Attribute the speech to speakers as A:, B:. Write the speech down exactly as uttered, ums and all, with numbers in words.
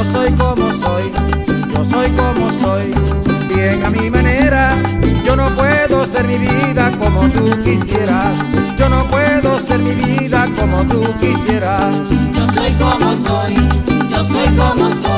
A: soy como soy, yo soy como soy, bien a mi manera. Yo no puedo ser mi vida como tú quisieras, yo no puedo ser mi vida como tú quisieras.
B: Yo soy como soy, yo soy como soy.